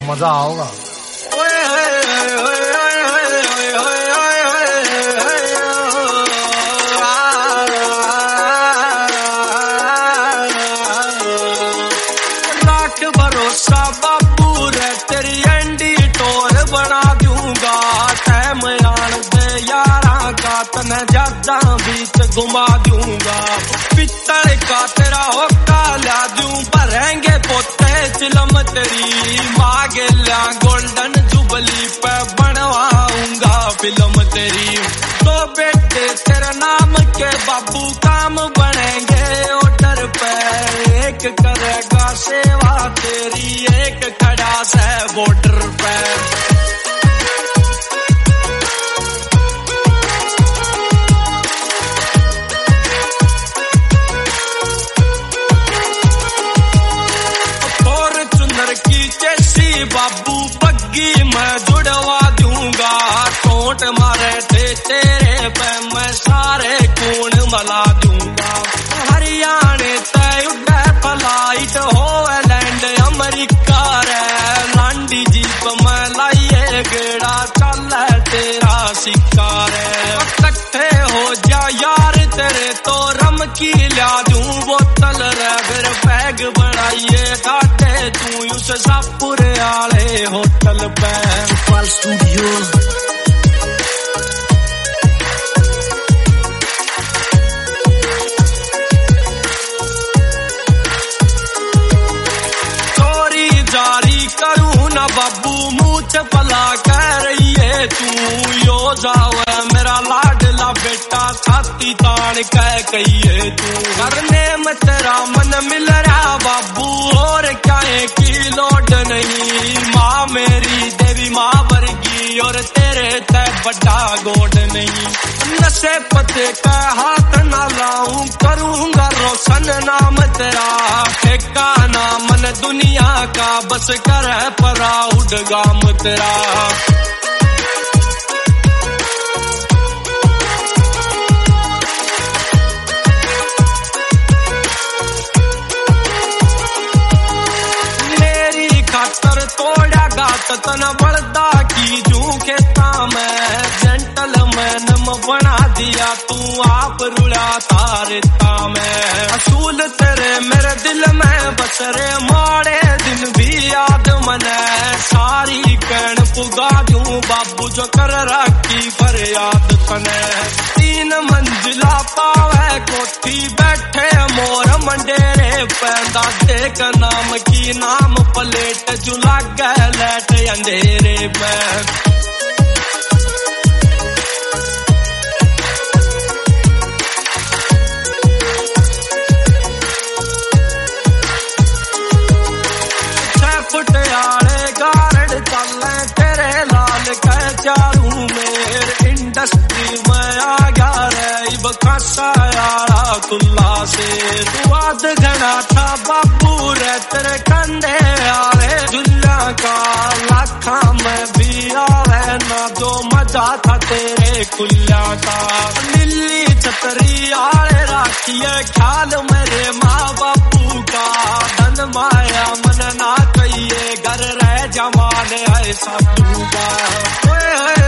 मजा आओगा। लाख भरोसा बाबू रे तेरी एंडी टोर बना दूंगा। टाइम आन दे यारा का तने ज्यादा बीच घुमा दूंगा। पित्तल का तेरा होका ला दूं भरेंगे पोते चिलम तेरी मांगे ला गोल्डन जुबली पे बनवाऊंगा फिल्म तेरी। तो बेटे तेरे नाम के बाबू काम बनेंगे ऑर्डर पे। एक करेगा सेवा तेरी एक खड़ा से बॉर्डर पे। बाबू बग्गी मैं जुड़वा दूंगा। टोट मारे थे तेरे पे मैं सारे खून मला दूंगा। हरियाणे तय उड़े फ्लाइट होलैंड अमेरिका रे। लांडी जीप में लाइए गेड़ा चल तेरा सिक्का रे। इकट्ठे हो जा यार तेरे तो रम की ला दूं बोतल रे। फिर बैग बढ़ाइए घाटे तू उस सापुर आले होटल पे। पाल स्टूडियो चोरी जारी करूं ना बाबू मुझ भला कह रही है तू। यो जावे मेरा लाडला बेटा छाती तान कह कहिए तू। करने में तेरा मन मिल रहा बाबू और क्या की लोड नहीं। माँ मेरी देवी माँ वर्गी और तेरे ते बड़ा गोड नहीं। नशे पते का हाथ ना लाऊं करूंगा रोशन नाम तेरा। ठेका ना मन दुनिया का बस कर प्राउड गाम तेरा। तोड़ा गात तन बड़दा की जू खेता में। जेंटलमैन बना दिया तू आप रुला तारता में। असूल तेरे मेरे दिल में बसरे माड़े दिन भी याद मने। सारी कहन पुगा दूं बाबू जो कर रखी पर याद तने। 3 मंजिला पावे कोठी बैठे मोर मंडेरे पे। दादे का नाम की नाम प्लेट जुला गैलेट अंधेरे में। फुटियाले गारड चले तेरे लाल कह चारू मेर। इंडस्ट्री में आ गया रे बखासा यारा कुल्ला से। तू आध घना था बाबू रे तेरे कंधे आवे दुनिया का। लाखा में भी आवे ना जो मजा था तेरे कुल्ला का। नीली छतरी आले राखिए ख्याल मेरे माँ बापू का। धन माया मन ना कहिए घर रह जमाने ऐसा दूंगा।